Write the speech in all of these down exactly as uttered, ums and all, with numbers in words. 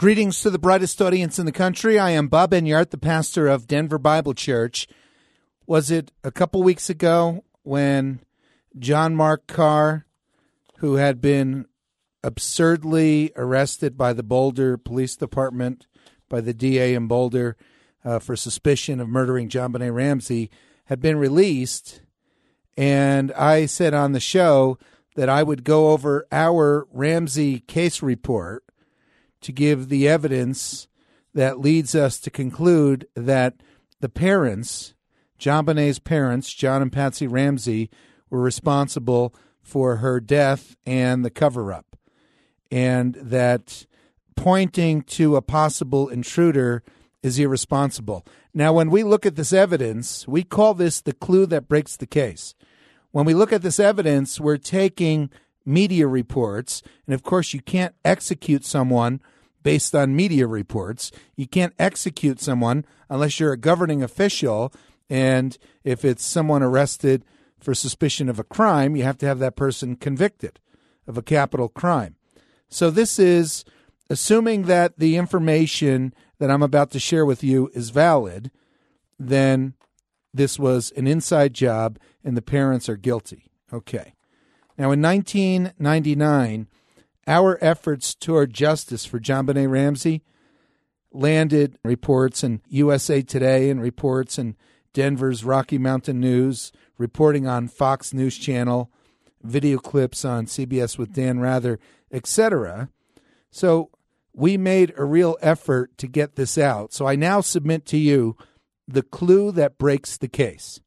Greetings to the brightest audience in the country. I am Bob Enyart, the pastor of Denver Bible Church. Was it a couple weeks ago when John Mark Carr, who had been absurdly arrested by the Boulder Police Department, by the D A in Boulder, uh, for suspicion of murdering JonBenét Ramsey, had been released? And I said on the show that I would go over our Ramsey case report to give the evidence that leads us to conclude that the parents, JonBenét's parents, John and Patsy Ramsey, were responsible for her death and the cover-up, and that pointing to a possible intruder is irresponsible. Now, when we look at this evidence, we call this the clue that breaks the case. When we look at this evidence, we're taking media reports, and of course you can't execute someone based on media reports. You can't execute someone unless you're a governing official, and if it's someone arrested for suspicion of a crime, you have to have that person convicted of a capital crime. So this is assuming that the information that I'm about to share with you is valid, then this was an inside job and the parents are guilty. Okay. Now, in nineteen ninety-nine, our efforts toward justice for JonBenét Ramsey landed reports in U S A Today and reports in Denver's Rocky Mountain News, reporting on Fox News Channel, video clips on C B S with Dan Rather, et cetera. So we made a real effort to get this out. So I now submit to you the clue that breaks the case.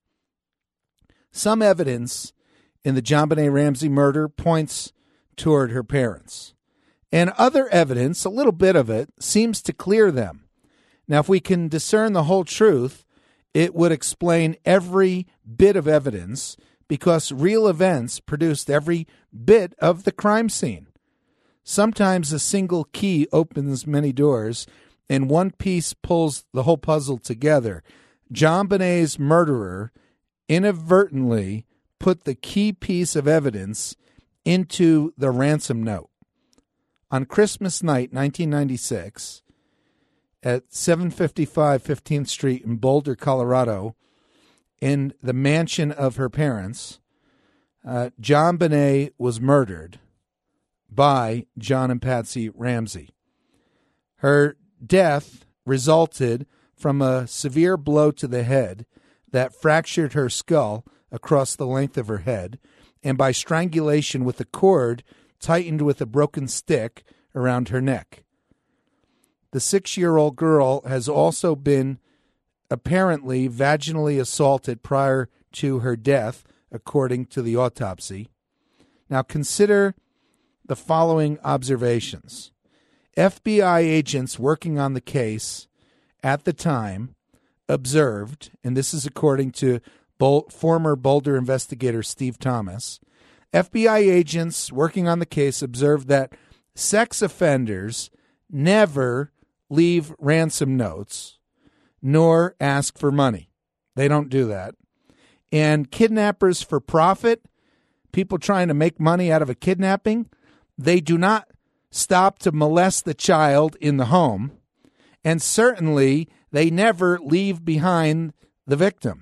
Some evidence in the JonBenét Ramsey murder points toward her parents. And other evidence, a little bit of it, seems to clear them. Now, if we can discern the whole truth, it would explain every bit of evidence because real events produced every bit of the crime scene. Sometimes a single key opens many doors, and one piece pulls the whole puzzle together. JonBenét's murderer inadvertently put the key piece of evidence into the ransom note. On Christmas night, nineteen ninety-six, at seven fifty-five fifteenth Street in Boulder, Colorado, in the mansion of her parents, uh, JonBenét was murdered by John and Patsy Ramsey. Her death resulted from a severe blow to the head that fractured her skull across the length of her head, and by strangulation with a cord tightened with a broken stick around her neck. The six-year-old girl has also been apparently vaginally assaulted prior to her death, according to the autopsy. Now consider the following observations. F B I agents working on the case at the time observed, and this is according to Bol- former Boulder investigator Steve Thomas, F B I agents working on the case observed that sex offenders never leave ransom notes nor ask for money. They don't do that. And kidnappers for profit, people trying to make money out of a kidnapping, they do not stop to molest the child in the home. And certainly they never leave behind the victim.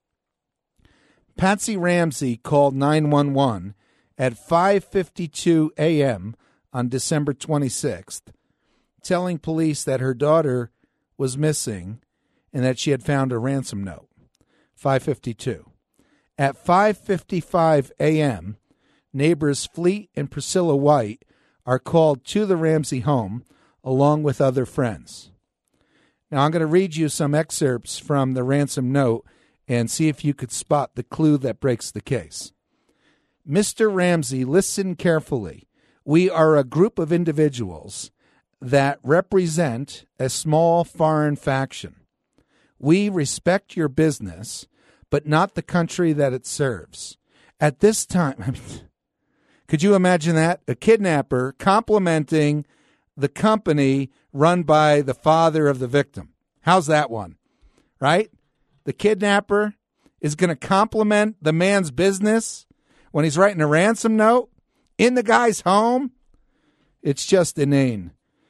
Patsy Ramsey called nine one one at five fifty-two a.m. on December twenty-sixth, telling police that her daughter was missing and that she had found a ransom note. five fifty-two. At five fifty-five a.m., neighbors Fleet and Priscilla White are called to the Ramsey home along with other friends. Now, I'm going to read you some excerpts from the ransom note and see if you could spot the clue that breaks the case. Mister Ramsey, listen carefully. We are a group of individuals that represent a small foreign faction. We respect your business, but not the country that it serves. At this time, I mean, could you imagine that? A kidnapper complimenting the company run by the father of the victim. How's that one? Right? The kidnapper is going to compliment the man's business when he's writing a ransom note in the guy's home. It's just inane.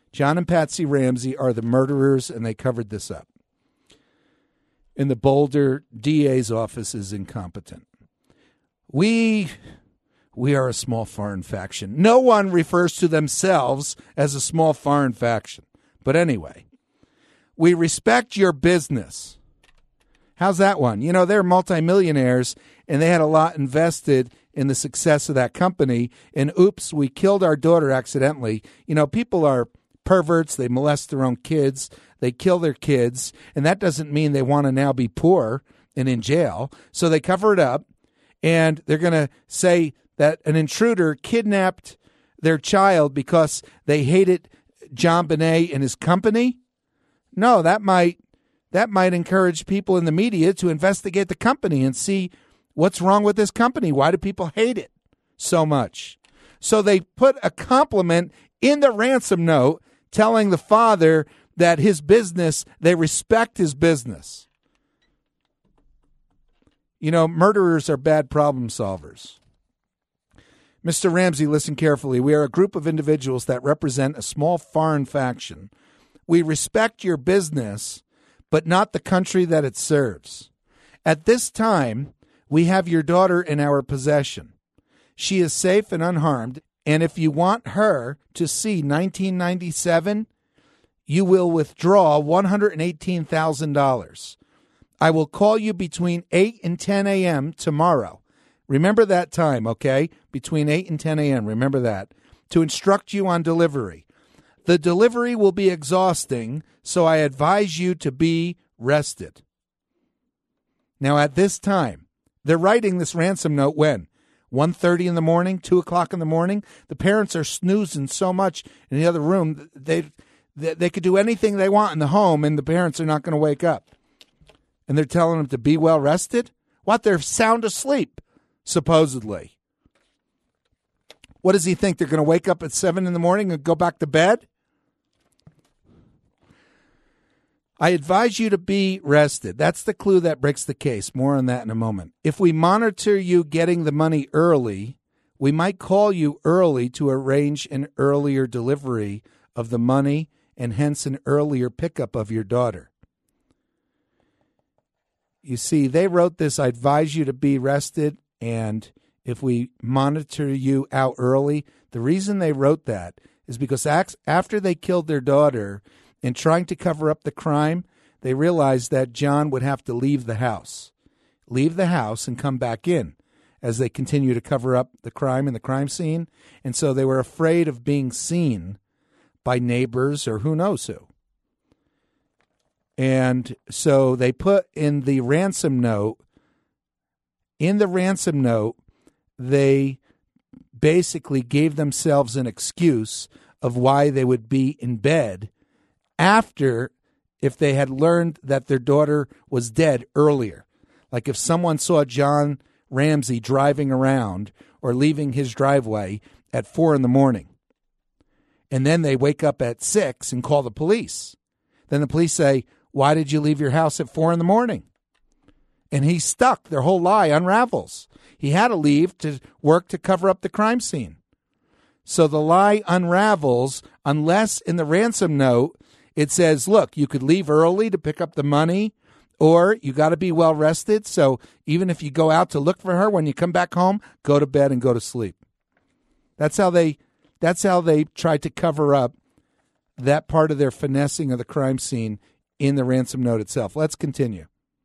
John and Patsy Ramsey are the murderers, and they covered this up. And the Boulder D A's office is incompetent. We, we are a small foreign faction. No one refers to themselves as a small foreign faction. But anyway, we respect your business. How's that one? You know, they're multimillionaires, and they had a lot invested in the success of that company. And oops, we killed our daughter accidentally. You know, people are perverts. They molest their own kids. They kill their kids. And that doesn't mean they want to now be poor and in jail. So they cover it up. And they're going to say that an intruder kidnapped their child because they hated JonBenét and his company. No, that might that might encourage people in the media to investigate the company and see what's wrong with this company. Why do people hate it so much? So they put a compliment in the ransom note telling the father that his business, they respect his business. You know, murderers are bad problem solvers. Mister Ramsey, listen carefully. We are a group of individuals that represent a small foreign faction. We respect your business, but not the country that it serves. At this time, we have your daughter in our possession. She is safe and unharmed, and if you want her to see nineteen ninety-seven, you will withdraw one hundred eighteen thousand dollars. I will call you between eight and ten a.m. tomorrow. Remember that time, okay? Between eight and ten a.m., remember that, to instruct you on delivery. The delivery will be exhausting, so I advise you to be rested. Now, at this time, they're writing this ransom note when? one thirty in the morning, two o'clock in the morning? The parents are snoozing so much in the other room, they, they, they could do anything they want in the home, and the parents are not going to wake up. And they're telling them to be well rested? What? They're sound asleep, supposedly. What does he think? They're going to wake up at seven in the morning and go back to bed? I advise you to be rested. That's the clue that breaks the case. More on that in a moment. If we monitor you getting the money early, we might call you early to arrange an earlier delivery of the money and hence an earlier pickup of your daughter. You see, they wrote this, I advise you to be rested, and if we monitor you out early, the reason they wrote that is because after they killed their daughter, in trying to cover up the crime, they realized that John would have to leave the house. Leave the house and come back in as they continue to cover up the crime in the crime scene. And so they were afraid of being seen by neighbors or who knows who. And so they put in the ransom note, in the ransom note, they basically gave themselves an excuse of why they would be in bed after, if they had learned that their daughter was dead earlier. Like if someone saw John Ramsey driving around or leaving his driveway at four in the morning, and then they wake up at six and call the police. Then the police say, why did you leave your house at four in the morning? And he's stuck. Their whole lie unravels. He had to leave to work to cover up the crime scene. So the lie unravels unless in the ransom note it says, look, you could leave early to pick up the money, or you got to be well rested. So even if you go out to look for her, when you come back home, go to bed and go to sleep. That's how they that's how they tried to cover up that part of their finessing of the crime scene in the ransom note itself. Let's continue.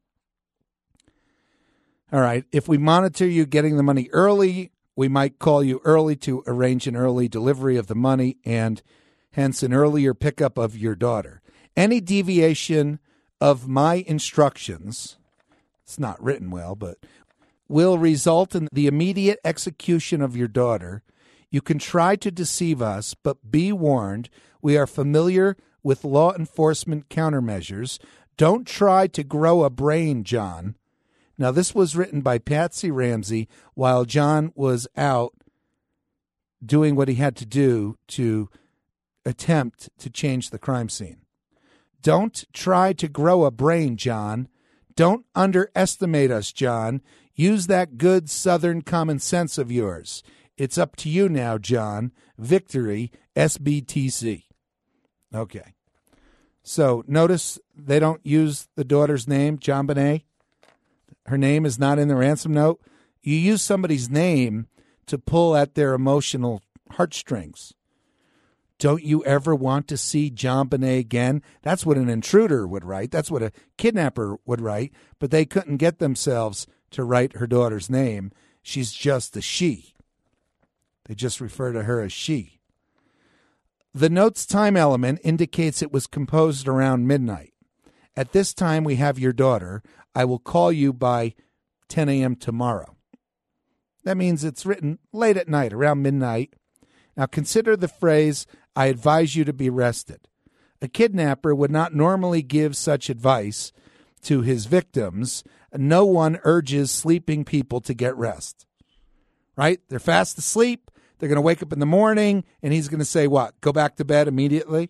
All right. If we monitor you getting the money early, we might call you early to arrange an early delivery of the money and hence an earlier pickup of your daughter. Any deviation of my instructions, it's not written well, but will result in the immediate execution of your daughter. You can try to deceive us, but be warned, we are familiar with law enforcement countermeasures. Don't try to grow a brain, John. Now, this was written by Patsy Ramsey while John was out doing what he had to do to attempt to change the crime scene. Don't try to grow a brain, John. Don't underestimate us, John. Use that good Southern common sense of yours. It's up to you now, John. Victory, S B T C. Okay. So notice they don't use the daughter's name, JonBenét. Her name is not in the ransom note. You use somebody's name to pull at their emotional heartstrings. Don't you ever want to see JonBenét again? That's what an intruder would write. That's what a kidnapper would write. But they couldn't get themselves to write her daughter's name. She's just a she. They just refer to her as she. The note's time element indicates it was composed around midnight. At this time, we have your daughter. I will call you by ten a.m. tomorrow. That means it's written late at night, around midnight. Now consider the phrase, I advise you to be rested. A kidnapper would not normally give such advice to his victims. No one urges sleeping people to get rest. Right? They're fast asleep. They're going to wake up in the morning, and he's going to say what? Go back to bed immediately?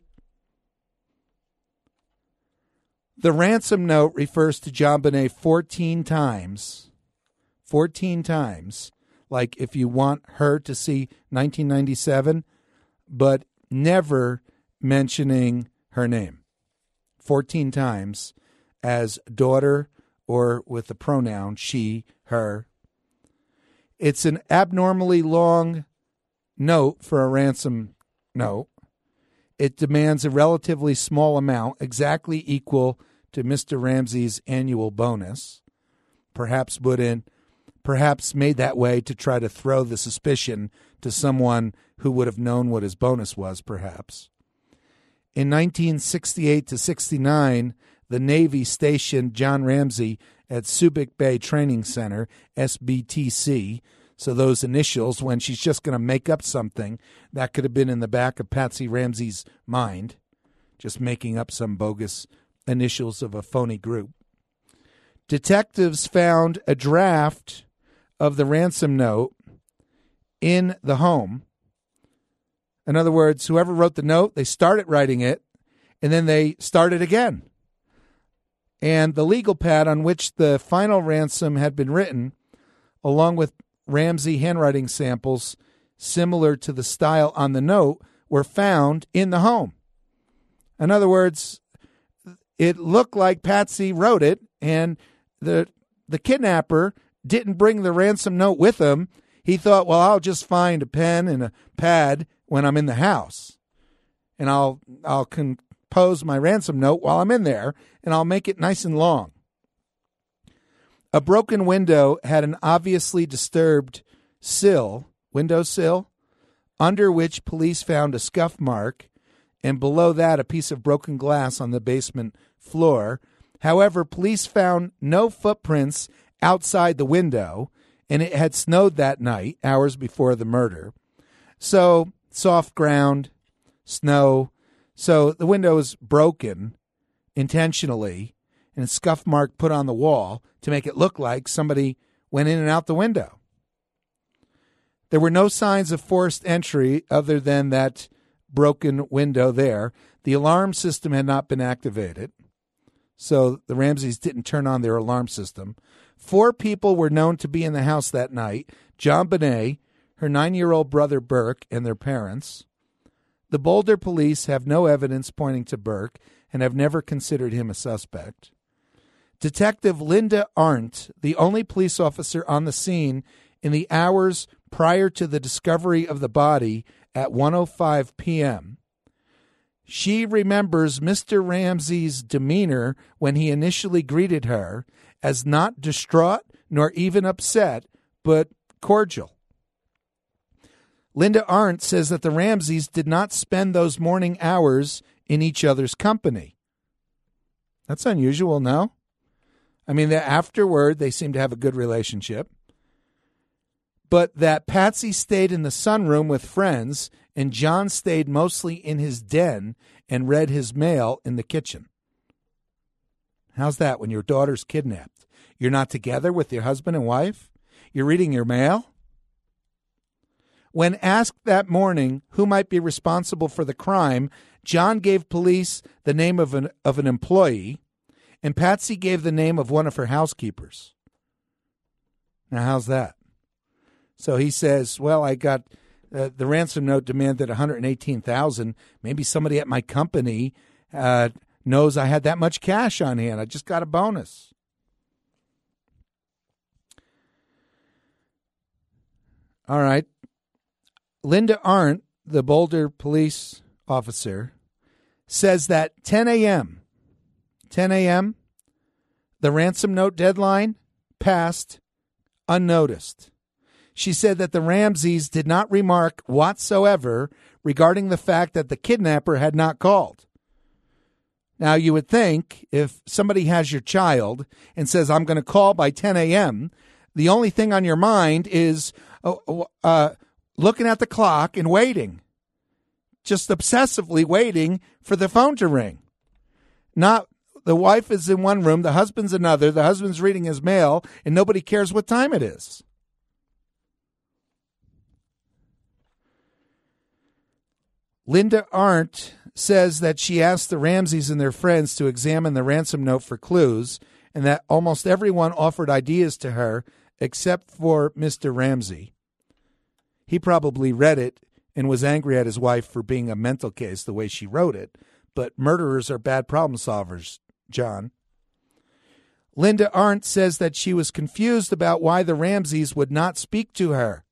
The ransom note refers to JonBenét fourteen times. fourteen times. Like if you want her to see nineteen ninety-seven, but never mentioning her name. fourteen times as daughter or with the pronoun she, her. It's an abnormally long note for a ransom note. It demands a relatively small amount, exactly equal to Mister Ramsey's annual bonus. Perhaps put in, perhaps made that way to try to throw the suspicion to someone who would have known what his bonus was, perhaps. In nineteen sixty-eight to sixty-nine, the Navy stationed John Ramsey at Subic Bay Training Center, S B T C. So those initials, when she's just going to make up something, that could have been in the back of Patsy Ramsey's mind, just making up some bogus initials of a phony group. Detectives found a draft of the ransom note in the home. In other words, whoever wrote the note, they started writing it, and then they started again. And the legal pad on which the final ransom had been written, along with Ramsey handwriting samples similar to the style on the note, were found in the home. In other words, it looked like Patsy wrote it, and the the kidnapper didn't bring the ransom note with him. He thought, well, I'll just find a pen and a pad when I'm in the house, and I'll I'll compose my ransom note while I'm in there, and I'll make it nice and long. A broken window had an obviously disturbed sill, window sill, under which police found a scuff mark, and below that a piece of broken glass on the basement floor. However, police found no footprints outside the window, and it had snowed that night, hours before the murder. So, soft ground, snow. So the window was broken intentionally, and a scuff mark put on the wall to make it look like somebody went in and out the window. There were no signs of forced entry other than that broken window there. The alarm system had not been activated, so the Ramseys didn't turn on their alarm system. Four people were known to be in the house that night: JonBenét, her nine-year-old brother Burke, and their parents. The Boulder police have no evidence pointing to Burke and have never considered him a suspect. Detective Linda Arndt, the only police officer on the scene in the hours prior to the discovery of the body at one oh five p.m., she remembers Mister Ramsey's demeanor when he initially greeted her as not distraught nor even upset, but cordial. Linda Arndt says that the Ramseys did not spend those morning hours in each other's company. That's unusual, no? I mean, that afterward, they seem to have a good relationship. But that Patsy stayed in the sunroom with friends and John stayed mostly in his den and read his mail in the kitchen. How's that when your daughter's kidnapped? You're not together with your husband and wife? You're reading your mail? When asked that morning who might be responsible for the crime, John gave police the name of an of an employee, and Patsy gave the name of one of her housekeepers. Now, how's that? So he says, well, I got Uh, the ransom note demanded one hundred eighteen thousand dollars. Maybe somebody at my company uh, knows I had that much cash on hand. I just got a bonus. All right. Linda Arndt, the Boulder police officer, says that ten a.m., ten a.m., the ransom note deadline passed unnoticed. She said that the Ramseys did not remark whatsoever regarding the fact that the kidnapper had not called. Now, you would think if somebody has your child and says, I'm going to call by ten a.m., the only thing on your mind is uh, uh, looking at the clock and waiting, just obsessively waiting for the phone to ring. Not the wife is in one room, the husband's another, the husband's reading his mail, and nobody cares what time it is. Linda Arndt says that she asked the Ramseys and their friends to examine the ransom note for clues, and that almost everyone offered ideas to her except for Mister Ramsey. He probably read it and was angry at his wife for being a mental case the way she wrote it, but murderers are bad problem solvers, John. Linda Arndt says that she was confused about why the Ramseys would not speak to her.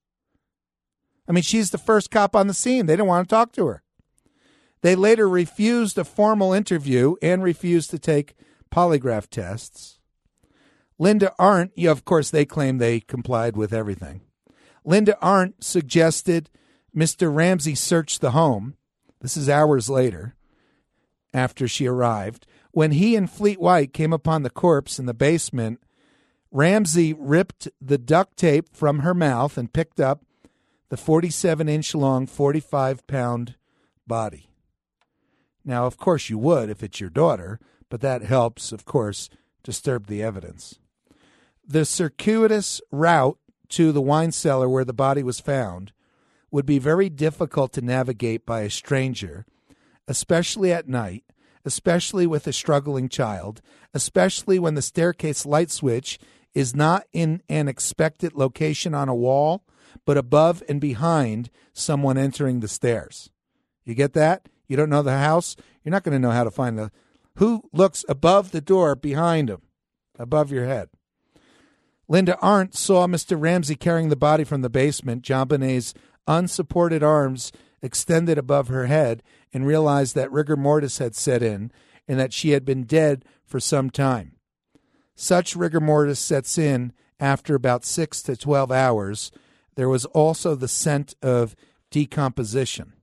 I mean, she's the first cop on the scene. They didn't want to talk to her. They later refused a formal interview and refused to take polygraph tests. Linda Arndt, yeah, of course, they claim they complied with everything. Linda Arndt suggested Mister Ramsey search the home. This is hours later, after she arrived. When he and Fleet White came upon the corpse in the basement, Ramsey ripped the duct tape from her mouth and picked up the forty-seven inch long, forty-five pound body. Now, of course you would if it's your daughter, but that helps, of course, disturb the evidence. The circuitous route to the wine cellar where the body was found would be very difficult to navigate by a stranger, especially at night, especially with a struggling child, especially when the staircase light switch is not in an expected location on a wall, but above and behind someone entering the stairs. You get that? You don't know the house? You're not going to know how to find the... Who looks above the door behind him, above your head? Linda Arndt saw Mister Ramsey carrying the body from the basement, JonBenét's unsupported arms extended above her head, and realized that rigor mortis had set in and that she had been dead for some time. Such rigor mortis sets in after about six to twelve hours. There was also the scent of decomposition.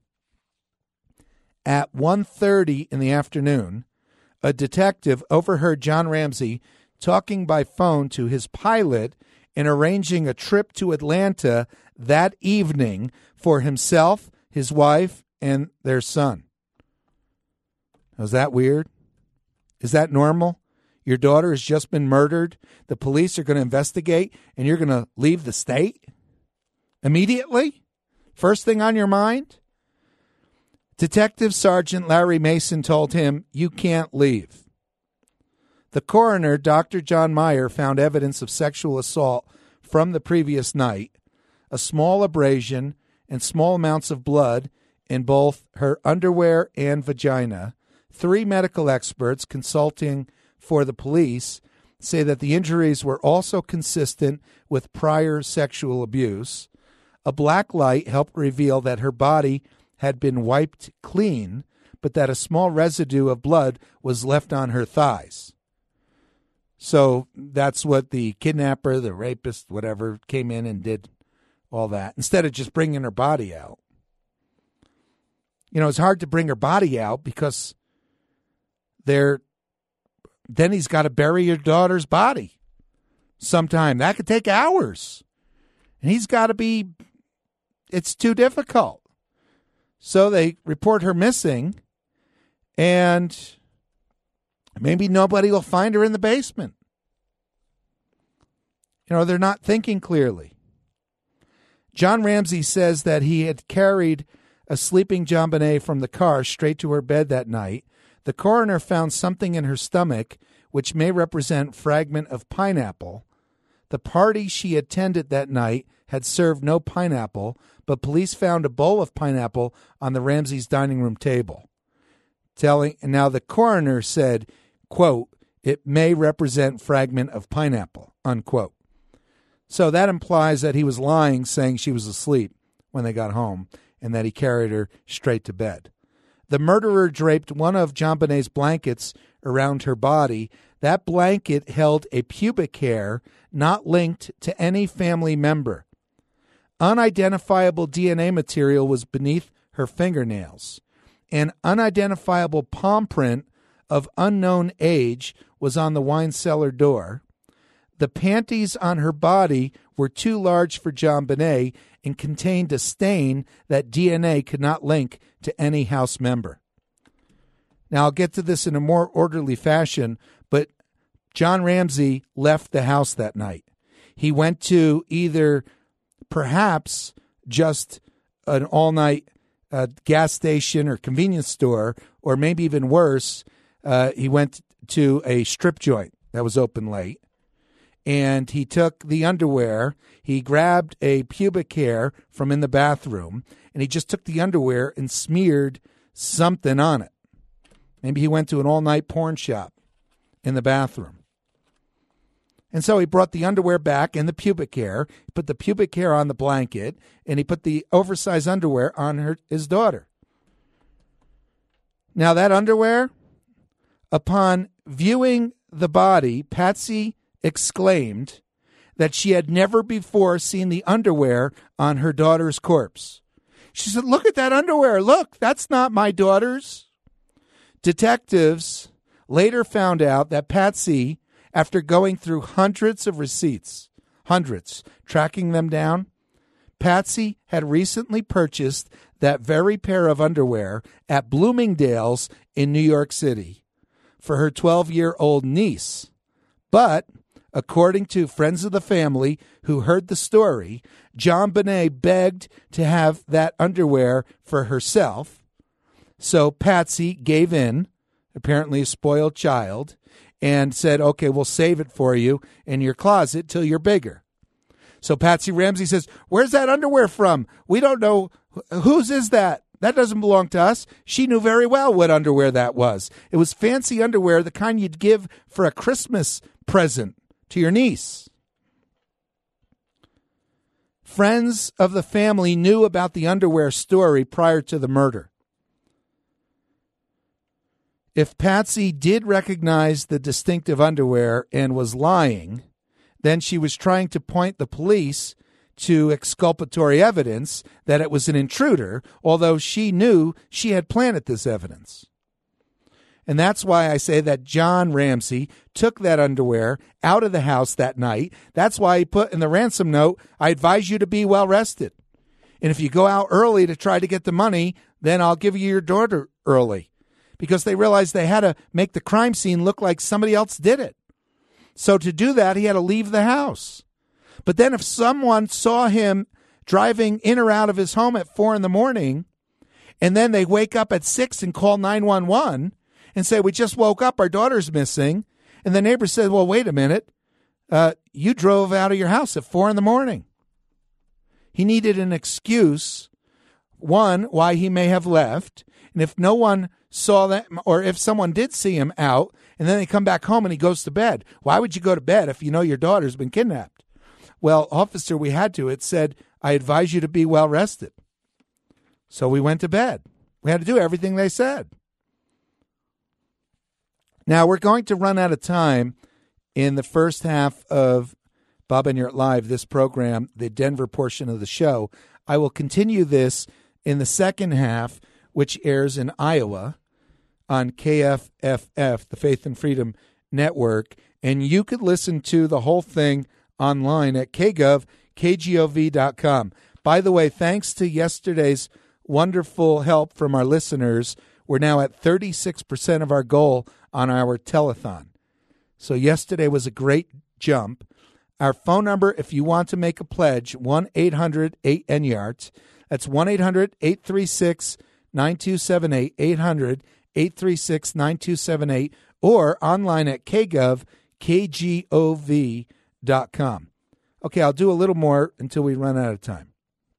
At one thirty in the afternoon, a detective overheard John Ramsey talking by phone to his pilot and arranging a trip to Atlanta that evening for himself, his wife, and their son. Is that weird? Is that normal? Your daughter has just been murdered. The police are going to investigate, and you're going to leave the state immediately? First thing on your mind? Detective Sergeant Larry Mason told him, "You can't leave." The coroner, Doctor John Meyer, found evidence of sexual assault from the previous night, a small abrasion and small amounts of blood in both her underwear and vagina. Three medical experts consulting for the police say that the injuries were also consistent with prior sexual abuse. A black light helped reveal that her body had been wiped clean, but that a small residue of blood was left on her thighs. So that's what the kidnapper, the rapist, whatever, came in and did all that, instead of just bringing her body out. You know, it's hard to bring her body out because they're, then he's got to bury your daughter's body sometime. That could take hours. And he's got to be, it's too difficult. So they report her missing, and maybe nobody will find her in the basement. You know, they're not thinking clearly. John Ramsey says that he had carried a sleeping JonBenét from the car straight to her bed that night. The coroner found something in her stomach, which may represent fragment of pineapple. The party she attended that night had served no pineapple, but police found a bowl of pineapple on the Ramseys' dining room table. Telling, and now the coroner said, quote, "It may represent fragment of pineapple," unquote. So that implies that he was lying, saying she was asleep when they got home, and that he carried her straight to bed. The murderer draped one of JonBenét's blankets around her body. That blanket held a pubic hair not linked to any family member. Unidentifiable D N A material was beneath her fingernails. An unidentifiable palm print of unknown age was on the wine cellar door. The panties on her body were too large for JonBenet and contained a stain that D N A could not link to any house member. Now, I'll get to this in a more orderly fashion, but John Ramsey left the house that night. He went to either perhaps just an all-night uh, gas station or convenience store, or maybe even worse, uh, he went to a strip joint that was open late. And he took the underwear, he grabbed a pubic hair from in the bathroom, and he just took the underwear and smeared something on it. Maybe he went to an all-night porn shop in the bathroom. And so he brought the underwear back and the pubic hair, put the pubic hair on the blanket, and he put the oversized underwear on her, his daughter. Now that underwear, upon viewing the body, Patsy exclaimed that she had never before seen the underwear on her daughter's corpse. She said, "Look at that underwear. Look, that's not my daughter's." Detectives later found out that Patsy, after going through hundreds of receipts, hundreds, tracking them down, Patsy had recently purchased that very pair of underwear at Bloomingdale's in New York City for her twelve-year-old niece. But according to friends of the family who heard the story, JonBenet begged to have that underwear for herself. So Patsy gave in, apparently a spoiled child, and said, "Okay, we'll save it for you in your closet till you're bigger." So Patsy Ramsey says, "Where's that underwear from? We don't know. Whose is that? That doesn't belong to us." She knew very well what underwear that was. It was fancy underwear, the kind you'd give for a Christmas present to your niece. Friends of the family knew about the underwear story prior to the murder. If Patsy did recognize the distinctive underwear and was lying, then she was trying to point the police to exculpatory evidence that it was an intruder, although she knew she had planted this evidence. And that's why I say that John Ramsey took that underwear out of the house that night. That's why he put in the ransom note, "I advise you to be well rested. And if you go out early to try to get the money, then I'll give you your daughter early." Because they realized they had to make the crime scene look like somebody else did it. So to do that, he had to leave the house. But then if someone saw him driving in or out of his home at four in the morning, and then they wake up at six and call nine one one and say, "We just woke up, our daughter's missing," and the neighbor said, "Well, wait a minute, uh, you drove out of your house at four in the morning." He needed an excuse, one, why he may have left, and if no one saw that, or if someone did see him out, and then they come back home and he goes to bed. Why would you go to bed if you know your daughter's been kidnapped? Well, officer, we had to. It said, "I advise you to be well rested." So we went to bed. We had to do everything they said. Now, we're going to run out of time in the first half of Bob Enyart Live, this program, the Denver portion of the show. I will continue this in the second half, which airs in Iowa on K F F F, the Faith and Freedom Network. And you could listen to the whole thing online at k gov k g o v dot com. By the way, thanks to yesterday's wonderful help from our listeners, we're now at thirty-six percent of our goal on our telethon. So yesterday was a great jump. Our phone number, if you want to make a pledge, one eight hundred eight N Y A R T. That's one eight hundred eight three six nine two seven eight, eight hundred eight three six nine two seven eight, or online at k gov k g o v dot com. Okay, I'll do a little more until we run out of time.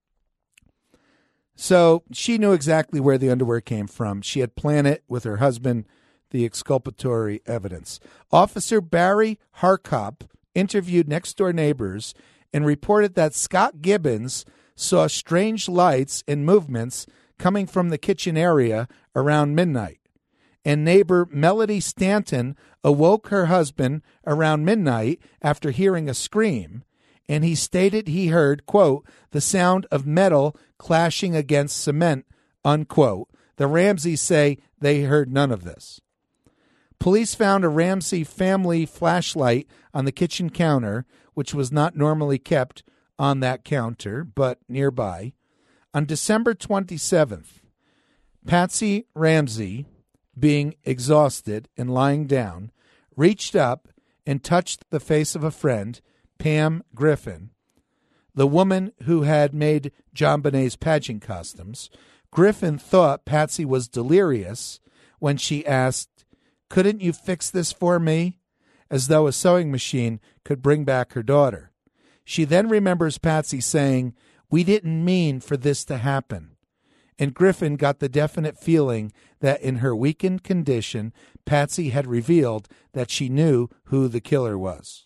So she knew exactly where the underwear came from. She had planted with her husband the exculpatory evidence. Officer Barry Harkop interviewed next-door neighbors and reported that Scott Gibbons saw strange lights and movements coming from the kitchen area around midnight. And neighbor Melody Stanton awoke her husband around midnight after hearing a scream, and he stated he heard, quote, the sound of metal clashing against cement, unquote. The Ramseys say they heard none of this. Police found a Ramsey family flashlight on the kitchen counter, which was not normally kept on that counter, but nearby. On December twenty-seventh, Patsy Ramsey, being exhausted and lying down, reached up and touched the face of a friend, Pam Griffin, the woman who had made JonBenét's pageant costumes. Griffin thought Patsy was delirious when she asked, "Couldn't you fix this for me?" as though a sewing machine could bring back her daughter. She then remembers Patsy saying, "We didn't mean for this to happen." And Griffin got the definite feeling that in her weakened condition, Patsy had revealed that she knew who the killer was.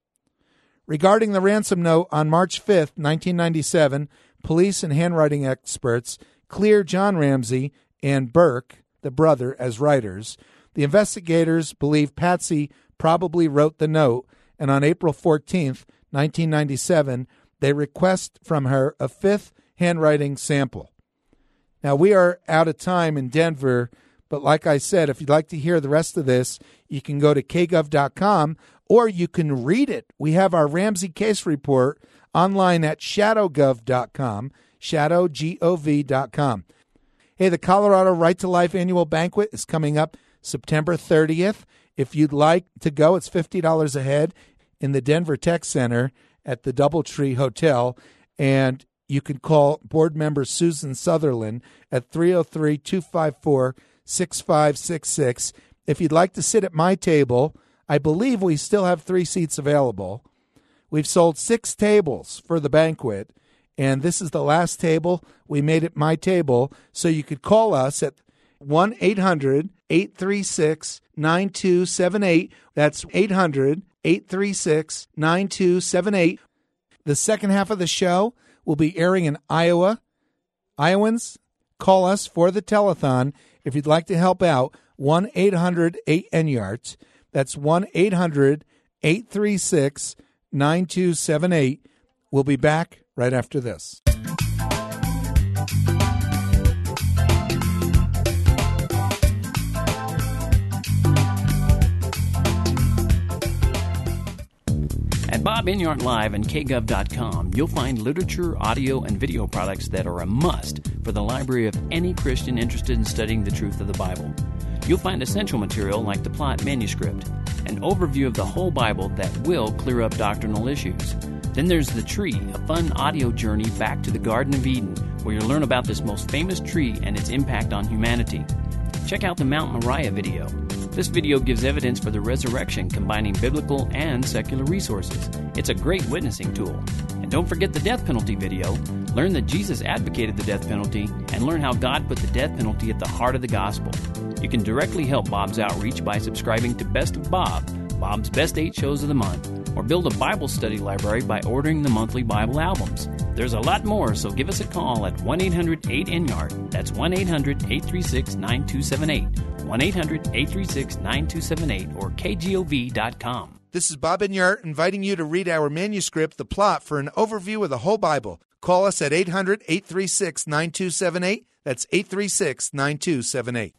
Regarding the ransom note, on March fifth, nineteen ninety-seven, police and handwriting experts cleared John Ramsey and Burke, the brother, as writers. The investigators believe Patsy probably wrote the note, and on April fourteenth, nineteen ninety-seven, they request from her a fifth handwriting sample. Now, we are out of time in Denver, but like I said, if you'd like to hear the rest of this, you can go to k gov dot com or you can read it. We have our Ramsey case report online at shadow gov dot com, shadow gov dot com. Hey, the Colorado Right to Life annual banquet is coming up September thirtieth. If you'd like to go, it's fifty dollars a head in the Denver Tech Center at the Doubletree Hotel, and you can call board member Susan Sutherland at three oh three, two five four, six five six six. If you'd like to sit at my table, I believe we still have three seats available. We've sold six tables for the banquet, and this is the last table we made at my table, so you could call us at one eight hundred, eight three six, nine two seven eight. That's eight hundred, eight three six, nine two seven eight. The second half of the show will be airing in Iowa. Iowans, call us for the telethon if you'd like to help out. one eight hundred eight N Y A R T. That's one eight hundred, eight three six, nine two seven eight. We'll be back right after this. At Bob Enyart Live and k gov dot com, you'll find literature, audio, and video products that are a must for the library of any Christian interested in studying the truth of the Bible. You'll find essential material like the Plot manuscript, an overview of the whole Bible that will clear up doctrinal issues. Then there's The Tree, a fun audio journey back to the Garden of Eden, where you'll learn about this most famous tree and its impact on humanity. Check out the Mount Moriah video. This video gives evidence for the resurrection, combining biblical and secular resources. It's a great witnessing tool. And don't forget the death penalty video. Learn that Jesus advocated the death penalty and learn how God put the death penalty at the heart of the gospel. You can directly help Bob's outreach by subscribing to Best of Bob, Bob's best eight shows of the month, or build a Bible study library by ordering the monthly Bible albums. There's a lot more, so give us a call at one eight hundred eight N Y A R T. That's one eight hundred, eight three six, nine two seven eight. one eight hundred, eight three six, nine two seven eight or k gov dot com. This is Bob Enyart inviting you to read our manuscript, The Plot, for an overview of the whole Bible. Call us at eight hundred, eight three six, nine two seven eight. That's eight three six, nine two seven eight.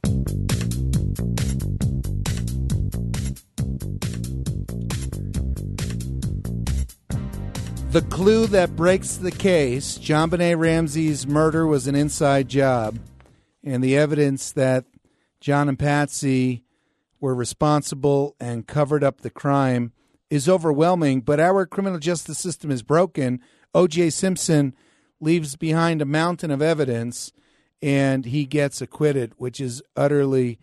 The clue that breaks the case, JonBené Ramsey's murder was an inside job, and the evidence that John and Patsy were responsible and covered up the crime is overwhelming, but our criminal justice system is broken. O J Simpson leaves behind a mountain of evidence, and he gets acquitted, which is utterly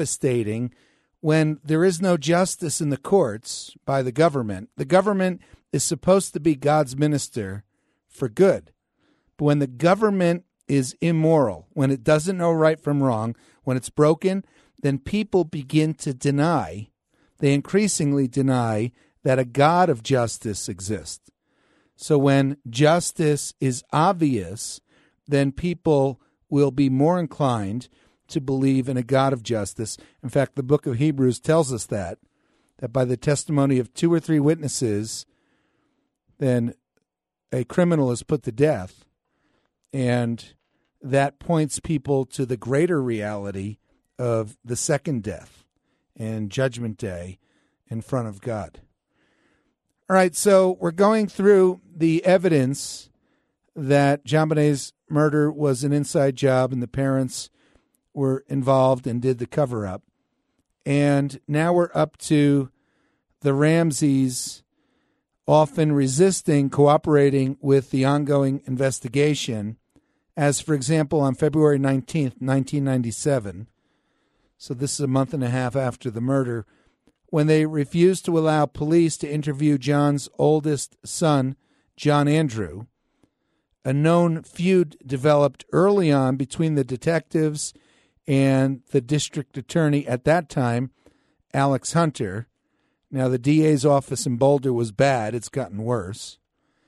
devastating. When there is no justice in the courts by the government, the government is supposed to be God's minister for good. But when the government is immoral, when it doesn't know right from wrong, when it's broken, then people begin to deny, they increasingly deny that a God of justice exists. So when justice is obvious, then people will be more inclined to believe in a God of justice. In fact, the book of Hebrews tells us that, that by the testimony of two or three witnesses, then a criminal is put to death. And that points people to the greater reality of the second death and Judgment Day in front of God. All right, so we're going through the evidence that JonBenet's murder was an inside job and the parents were involved and did the cover-up. And now we're up to the Ramseys often resisting cooperating with the ongoing investigation, as, for example, on February nineteenth, nineteen ninety-seven, so this is a month and a half after the murder, when they refused to allow police to interview John's oldest son, John Andrew. A known feud developed early on between the detectives and the district attorney at that time, Alex Hunter. Now, the D A's office in Boulder was bad. It's gotten worse.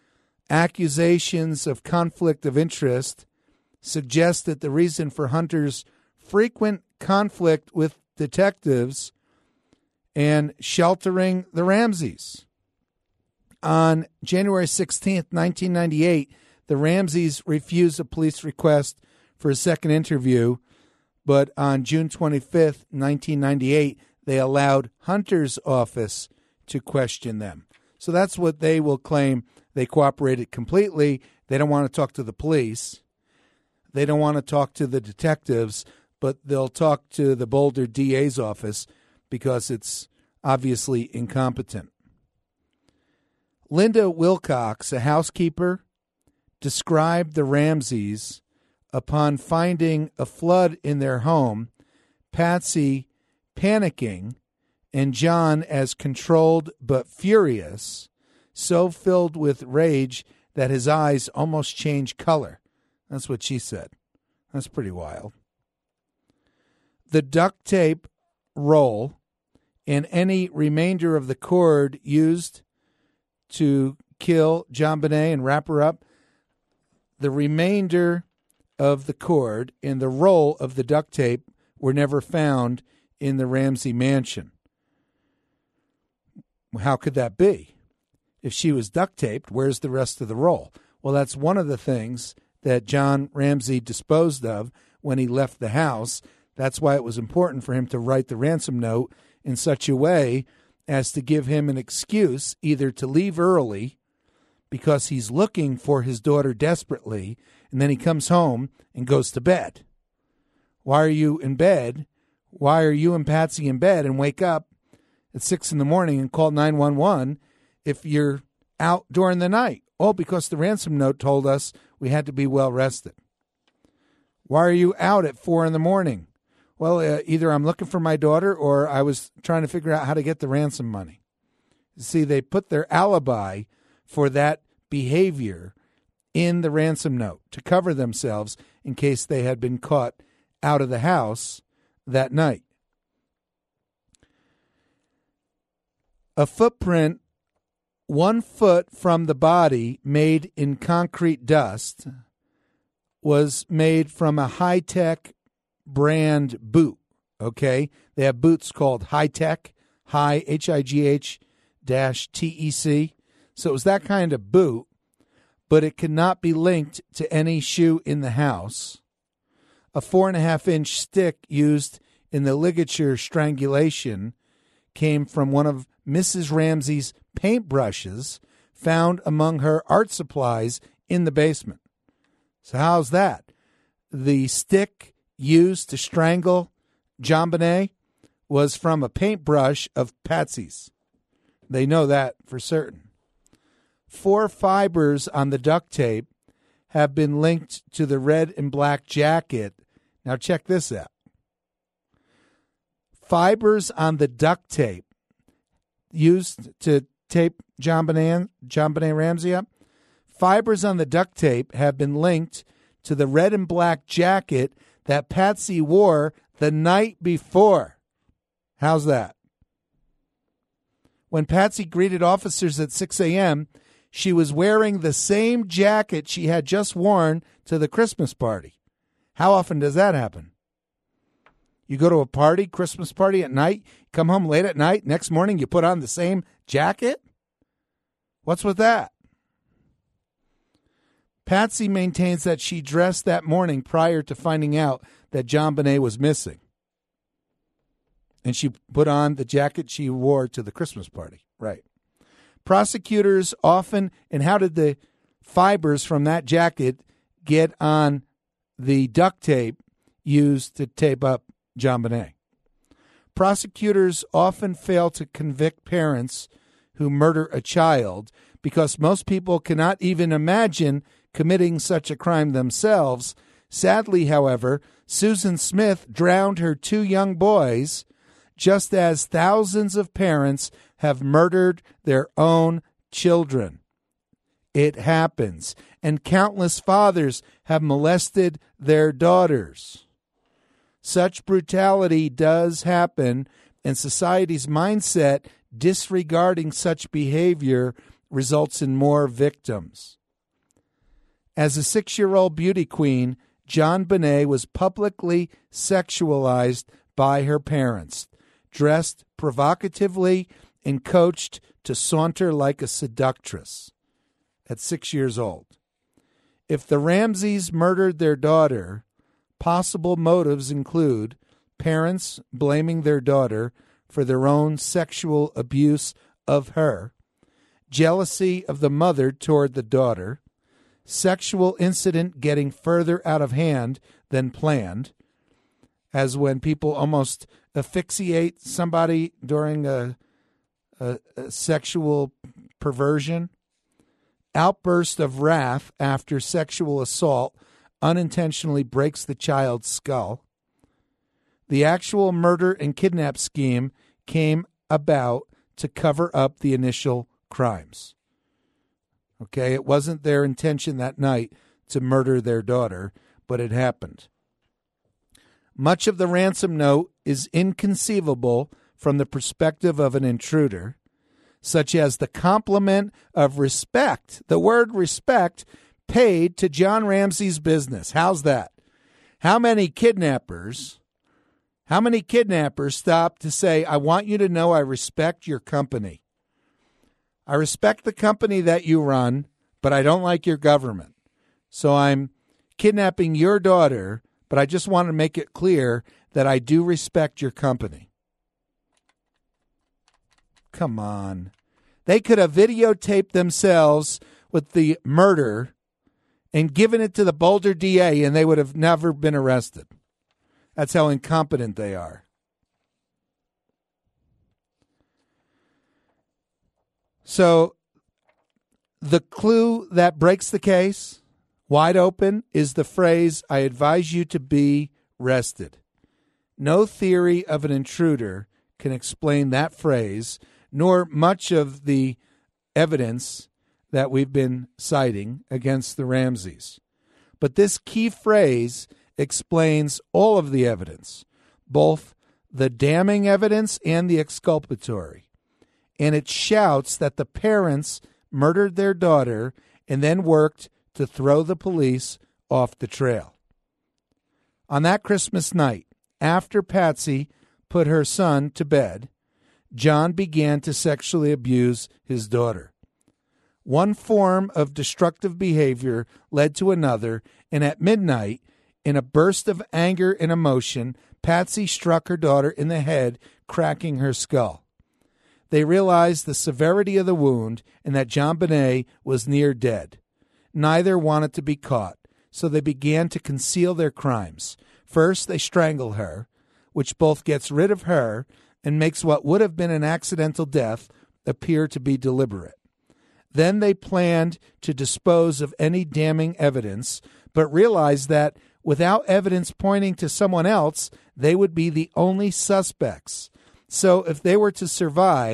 Accusations of conflict of interest suggest that the reason for Hunter's frequent conflict with detectives and sheltering the Ramseys. On January sixteenth, nineteen ninety-eight, the Ramseys refused a police request for a second interview, but on June twenty-fifth, nineteen ninety-eight, they allowed Hunter's office to question them. So that's what they will claim. They cooperated completely. They don't want to talk to the police. They don't want to talk to the detectives, but they'll talk to the Boulder D A's office because it's obviously incompetent. Linda Wilcox, a housekeeper, described the Ramseys upon finding a flood in their home, Patsy panicking, and John as controlled but furious, so filled with rage that his eyes almost changed color. That's what she said. That's pretty wild. The duct tape roll and any remainder of the cord used to kill JonBenet and wrap her up, the remainder of the cord and the roll of the duct tape were never found in the Ramsey mansion. How could that be? If she was duct taped, where's the rest of the roll? Well, that's one of the things that John Ramsey disposed of when he left the house. That's why it was important for him to write the ransom note in such a way as to give him an excuse either to leave early because he's looking for his daughter desperately, and then he comes home and goes to bed. Why are you in bed? Why are you and Patsy in bed and wake up at six in the morning and call nine one one if you're out during the night? Oh, because the ransom note told us we had to be well rested. Why are you out at four in the morning? Well, uh, either I'm looking for my daughter or I was trying to figure out how to get the ransom money. See, they put their alibi for that behavior in the ransom note to cover themselves in case they had been caught out of the house that night. A footprint one foot from the body made in concrete dust was made from a high-tech brand boot, okay? They have boots called High-Tech, High, H I G H dash T E C. So it was that kind of boot, but it could not be linked to any shoe in the house. A four-and-a-half-inch stick used in the ligature strangulation came from one of Missus Ramsey's paintbrushes found among her art supplies in the basement. So how's that? The stick used to strangle JonBenet was from a paintbrush of Patsy's. They know that for certain. Four fibers on the duct tape have been linked to the red and black jacket. Now check this out. Fibers on the duct tape used to tape John Benet, John Benet Ramsey up? Fibers on the duct tape have been linked to the red and black jacket that Patsy wore the night before. How's that? When Patsy greeted officers at six a.m., she was wearing the same jacket she had just worn to the Christmas party. How often does that happen? You go to a party, Christmas party at night, come home late at night, next morning you put on the same jacket? What's with that? Patsy maintains that she dressed that morning prior to finding out that John Benet was missing. And she put on the jacket she wore to the Christmas party. Right. Prosecutors often, and how did the fibers from that jacket get on the duct tape used to tape up John Benet? Prosecutors often fail to convict parents who murder a child because most people cannot even imagine committing such a crime themselves. Sadly, however, Susan Smith drowned her two young boys, just as thousands of parents have murdered their own children. It happens. And countless fathers have molested their daughters. Such brutality does happen, and society's mindset disregarding such behavior results in more victims. As a six-year-old beauty queen, John Benet was publicly sexualized by her parents, dressed provocatively and coached to saunter like a seductress at six years old. If the Ramseys murdered their daughter, possible motives include parents blaming their daughter for their own sexual abuse of her, jealousy of the mother toward the daughter, sexual incident getting further out of hand than planned, as when people almost asphyxiate somebody during a, a, a sexual perversion, outburst of wrath after sexual assault unintentionally breaks the child's skull. The actual murder and kidnap scheme came about to cover up the initial crimes. Okay, it wasn't their intention that night to murder their daughter, but it happened. Much of the ransom note is inconceivable from the perspective of an intruder, such as the compliment of respect, the word respect, paid to John Ramsey's business. How's that? How many kidnappers, how many kidnappers stop to say, I want you to know I respect your company. I respect the company that you run, but I don't like your government. So I'm kidnapping your daughter, but I just want to make it clear that I do respect your company. Come on. They could have videotaped themselves with the murder and given it to the Boulder D A, and they would have never been arrested. That's how incompetent they are. So the clue that breaks the case wide open is the phrase, I advise you to be rested. No theory of an intruder can explain that phrase, nor much of the evidence that we've been citing against the Ramseys. But this key phrase explains all of the evidence, both the damning evidence and the exculpatory. And it shouts that the parents murdered their daughter and then worked to throw the police off the trail. On that Christmas night, after Patsy put her son to bed, John began to sexually abuse his daughter. One form of destructive behavior led to another, and at midnight, in a burst of anger and emotion, Patsy struck her daughter in the head, cracking her skull. They realized the severity of the wound and that John Benet was near dead. Neither wanted to be caught, so they began to conceal their crimes. First, they strangle her, which both gets rid of her and makes what would have been an accidental death appear to be deliberate. Then they planned to dispose of any damning evidence, but realized that without evidence pointing to someone else, they would be the only suspects. So if they were to survive,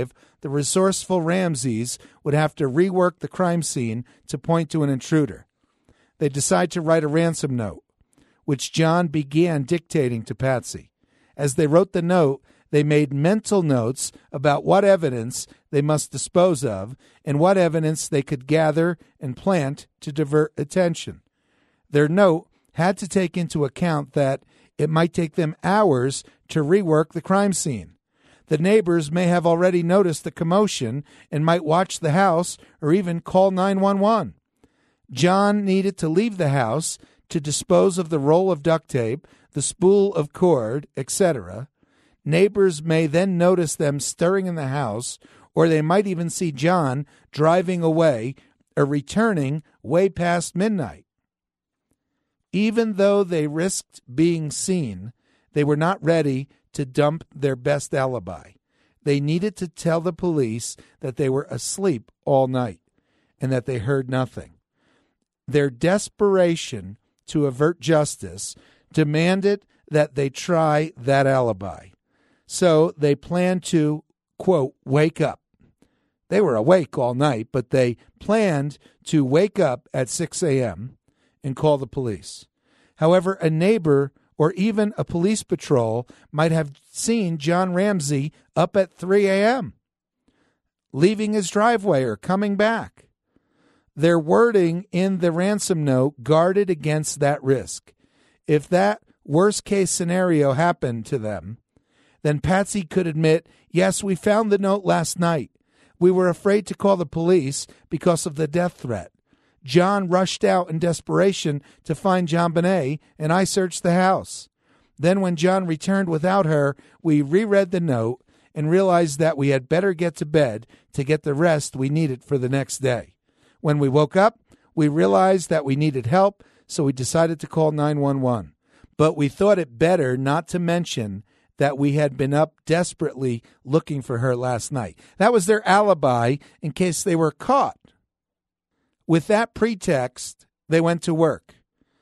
the resourceful Ramseys would have to rework the crime scene to point to an intruder. They decide to write a ransom note, which John began dictating to Patsy. As they wrote the note, they made mental notes about what evidence they must dispose of and what evidence they could gather and plant to divert attention. Their note had to take into account that it might take them hours to rework the crime scene. The neighbors may have already noticed the commotion and might watch the house or even call nine one one. John needed to leave the house to dispose of the roll of duct tape, the spool of cord, et cetera. Neighbors may then notice them stirring in the house, or they might even see John driving away or returning way past midnight. Even though they risked being seen, they were not ready to dump their best alibi. They needed to tell the police that they were asleep all night and that they heard nothing. Their desperation to avert justice demanded that they try that alibi. So they planned to, quote, wake up. They were awake all night, but they planned to wake up at six a.m. and call the police. However, a neighbor or even a police patrol might have seen John Ramsey up at three a.m., leaving his driveway or coming back. Their wording in the ransom note guarded against that risk. If that worst-case scenario happened to them, then Patsy could admit, yes, we found the note last night. We were afraid to call the police because of the death threat. John rushed out in desperation to find JonBenét, and I searched the house. Then when John returned without her, we reread the note and realized that we had better get to bed to get the rest we needed for the next day. When we woke up, we realized that we needed help, so we decided to call nine one one. But we thought it better not to mention that we had been up desperately looking for her last night. That was their alibi in case they were caught. With that pretext, they went to work.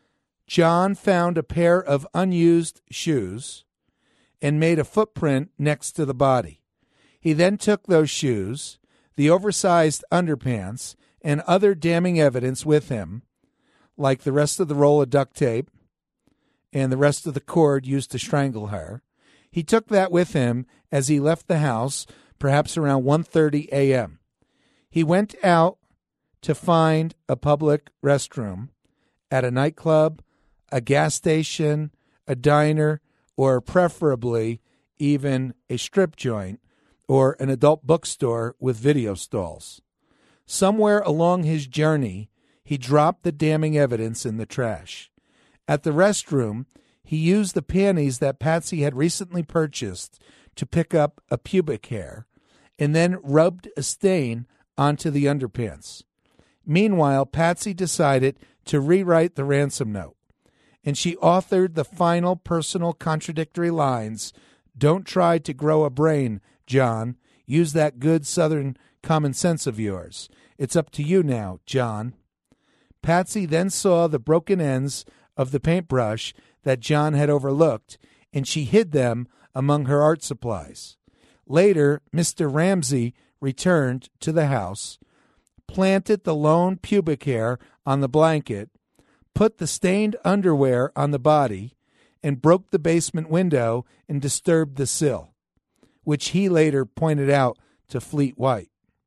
John found a pair of unused shoes and made a footprint next to the body. He then took those shoes, the oversized underpants, and other damning evidence with him, like the rest of the roll of duct tape and the rest of the cord used to strangle her. He took that with him as he left the house, perhaps around one thirty a.m. He went out to find a public restroom at a nightclub, a gas station, a diner, or preferably even a strip joint or an adult bookstore with video stalls. Somewhere along his journey, he dropped the damning evidence in the trash. At the restroom, he used the panties that Patsy had recently purchased to pick up a pubic hair and then rubbed a stain onto the underpants. Meanwhile, Patsy decided to rewrite the ransom note, and she authored the final personal contradictory lines, "Don't try to grow a brain, John. Use that good Southern common sense of yours. It's up to you now, John." Patsy then saw the broken ends of the paintbrush that John had overlooked, and she hid them among her art supplies. Later, Mister Ramsey returned to the house, planted the lone pubic hair on the blanket, put the stained underwear on the body, and broke the basement window and disturbed the sill, which he later pointed out to Fleet White.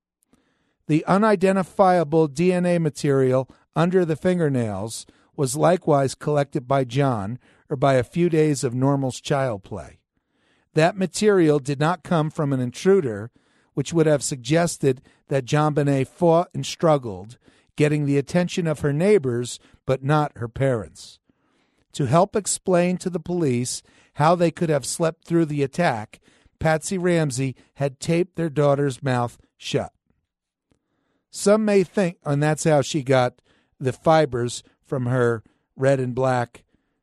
The unidentifiable D N A material under the fingernails was likewise collected by John or by a few days of Normal's child play. That material did not come from an intruder, which would have suggested that JonBenét fought and struggled, getting the attention of her neighbors, but not her parents. To help explain to the police how they could have slept through the attack, Patsy Ramsey had taped their daughter's mouth shut. Some may think, and that's how she got the fibers from her red and black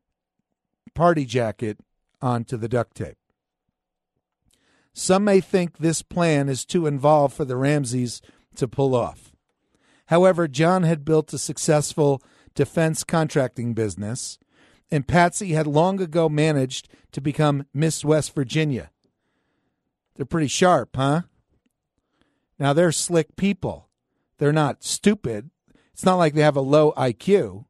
party jacket onto the duct tape. Some may think this plan is too involved for the Ramseys to pull off. However, John had built a successful defense contracting business, and Patsy had long ago managed to become Miss West Virginia. They're pretty sharp, huh? Now, they're slick people. They're not stupid. It's not like they have a low I Q.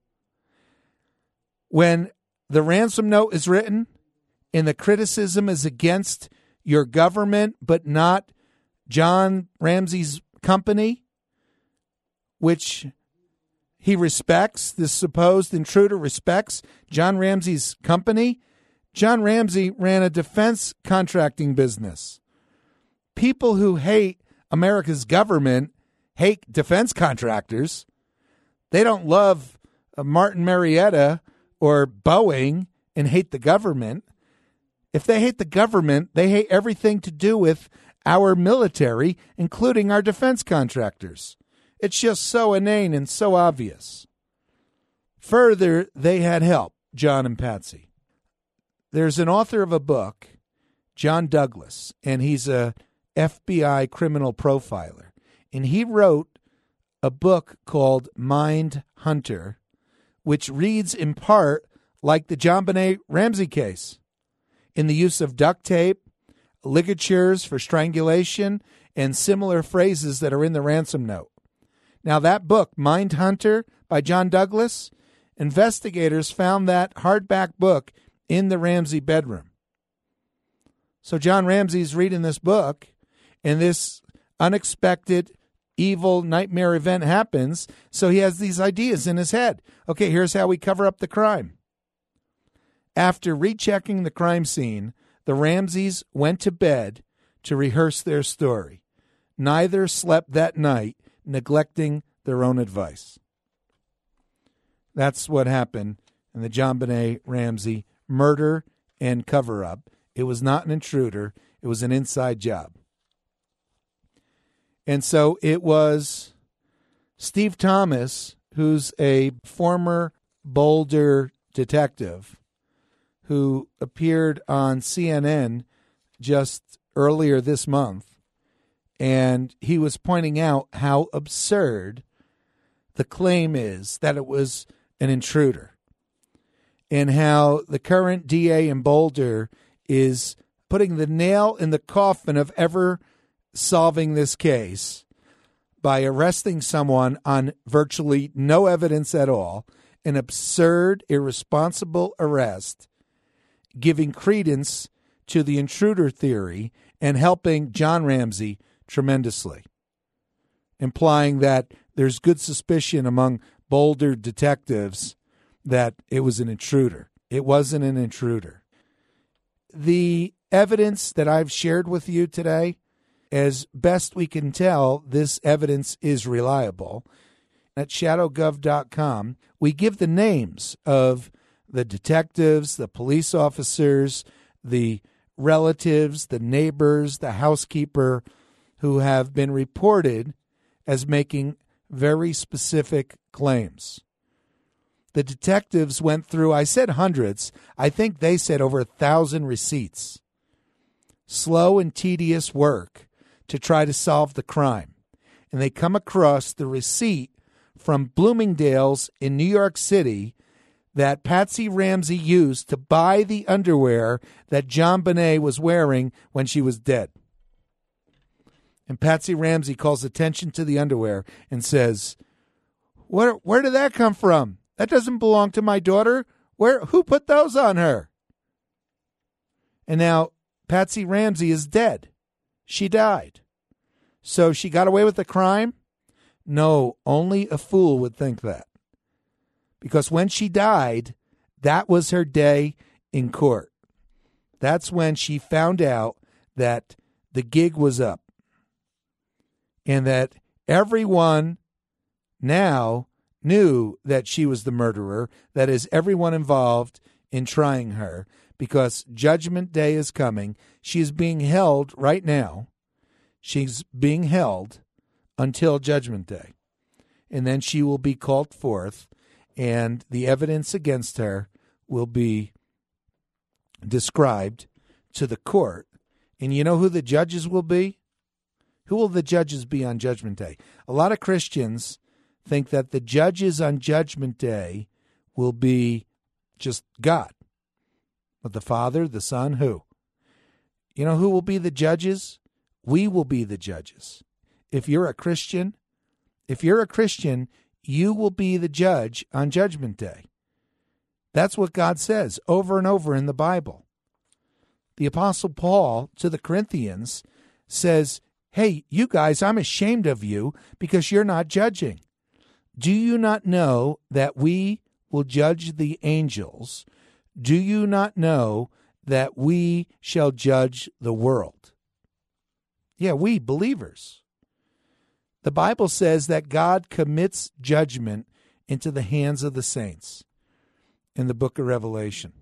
When the ransom note is written and the criticism is against your government, but not John Ramsey's company, which he respects, this supposed intruder respects John Ramsey's company. John Ramsey ran a defense contracting business. People who hate America's government hate defense contractors. They don't love Martin Marietta or Boeing and hate the government. If they hate the government, they hate everything to do with our military, including our defense contractors. It's just so inane and so obvious. Further, they had help, John and Patsy. There's an author of a book, John Douglas, and he's a F B I criminal profiler. And he wrote a book called Mind Hunter, which reads in part like the JonBenet Ramsey case, in the use of duct tape, ligatures for strangulation, and similar phrases that are in the ransom note. Now, that book, Mind Hunter by John Douglas, investigators found that hardback book in the Ramsey bedroom. So John Ramsey's reading this book, and this unexpected, evil nightmare event happens, so he has these ideas in his head. Okay, here's how we cover up the crime. After rechecking the crime scene, the Ramseys went to bed to rehearse their story. Neither slept that night, neglecting their own advice. That's what happened in the JonBenet Ramsey murder and cover-up. It was not an intruder. It was an inside job. And so it was Steve Thomas, who's a former Boulder detective, who appeared on C N N just earlier this month, and he was pointing out how absurd the claim is that it was an intruder, and how the current D A in Boulder is putting the nail in the coffin of ever solving this case by arresting someone on virtually no evidence at all, an absurd, irresponsible arrest, giving credence to the intruder theory and helping John Ramsey tremendously, implying that there's good suspicion among Boulder detectives that it was an intruder. It wasn't an intruder. The evidence that I've shared with you today, as best we can tell, this evidence is reliable. At shadow gov dot com, we give the names of the detectives, the police officers, the relatives, the neighbors, the housekeeper who have been reported as making very specific claims. The detectives went through, I said hundreds, I think they said over a thousand receipts. Slow and tedious work to try to solve the crime. And they come across the receipt from Bloomingdale's in New York City that Patsy Ramsey used to buy the underwear that JonBenet was wearing when she was dead. And Patsy Ramsey calls attention to the underwear and says, Where where did that come from? That doesn't belong to my daughter. Where who put those on her? And now Patsy Ramsey is dead. She died. So she got away with the crime? No, only a fool would think that. Because when she died, that was her day in court. That's when she found out that the gig was up. And that everyone now knew that she was the murderer. That is, everyone involved in trying her. Because Judgment Day is coming. She is being held right now. She's being held until Judgment Day. And then she will be called forth, and the evidence against her will be described to the court. And you know who the judges will be? Who will the judges be on Judgment Day? A lot of Christians think that the judges on Judgment Day will be just God. But the Father, the Son, who? You know who will be the judges? We will be the judges. if you're a Christian, if you're a Christian, you will be the judge on Judgment Day. That's what God says over and over in the Bible. The Apostle Paul to the Corinthians says, hey, you guys, I'm ashamed of you because you're not judging. Do you not know that we will judge the angels? Do you not know that we shall judge the world? Yeah, we believers. The Bible says that God commits judgment into the hands of the saints in the book of Revelation.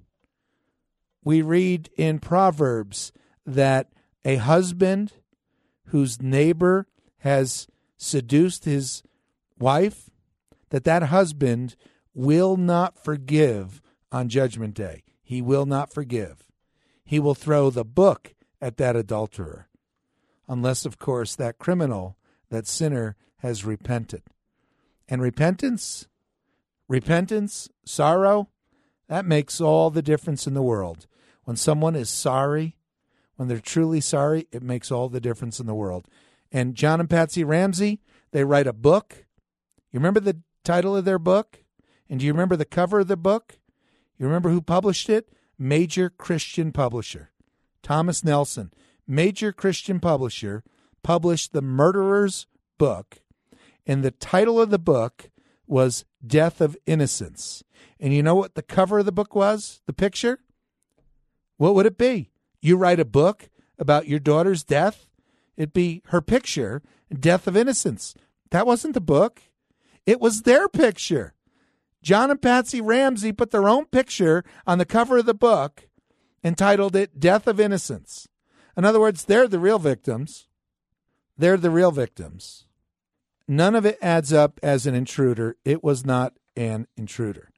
We read in Proverbs that a husband whose neighbor has seduced his wife, that that husband will not forgive on Judgment Day. He will not forgive. He will throw the book at that adulterer, unless, of course, that criminal, that sinner, has repented. And repentance, repentance, sorrow, that makes all the difference in the world. When someone is sorry, when they're truly sorry, it makes all the difference in the world. And John and Patsy Ramsey, they write a book. You remember the title of their book? And do you remember the cover of the book? You remember who published it? Major Christian Publisher. Thomas Nelson, major Christian publisher, published The Murderer's Book. And the title of the book was Death of Innocence. And you know what the cover of the book was? The picture? What would it be? You write a book about your daughter's death? It'd be her picture, Death of Innocence. That wasn't the book. It was their picture. John and Patsy Ramsey put their own picture on the cover of the book and titled it Death of Innocence. In other words, they're the real victims. They're the real victims. None of it adds up as an intruder. It was not an intruder.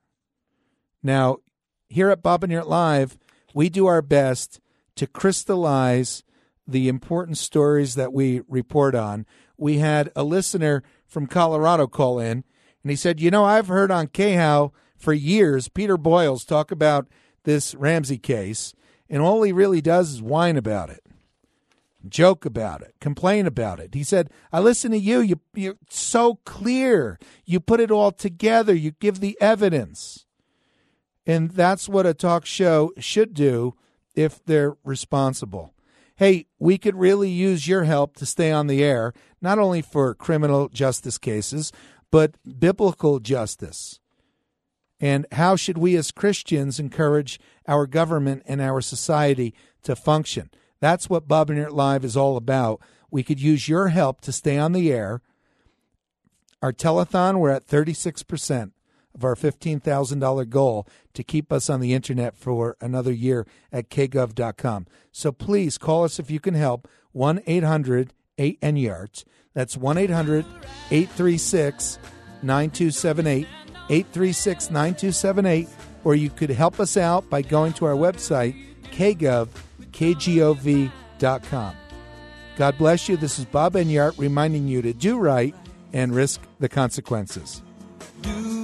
Now, here at Bob and Yurt Live, we do our best to crystallize the important stories that we report on. We had a listener from Colorado call in, and he said, you know, I've heard on K H O W for years Peter Boyles talk about this Ramsey case, and all he really does is whine about it, joke about it, complain about it. He said, I listen to you. you. You're so clear. You put it all together. You give the evidence. And that's what a talk show should do if they're responsible. Hey, we could really use your help to stay on the air, not only for criminal justice cases, but biblical justice. And how should we as Christians encourage our government and our society to function? That's what Bob and Yurt Live is all about. We could use your help to stay on the air. Our telethon, we're at thirty-six percent of our fifteen thousand dollars goal to keep us on the internet for another year at k gov dot com. So please call us if you can help, one eight hundred eight N Y A R T. That's one eight hundred eight three six nine two seven eight, eight three six nine two seven eight, or you could help us out by going to our website, k gov dot com. God bless you. This is Bob Enyart reminding you to do right and risk the consequences. Do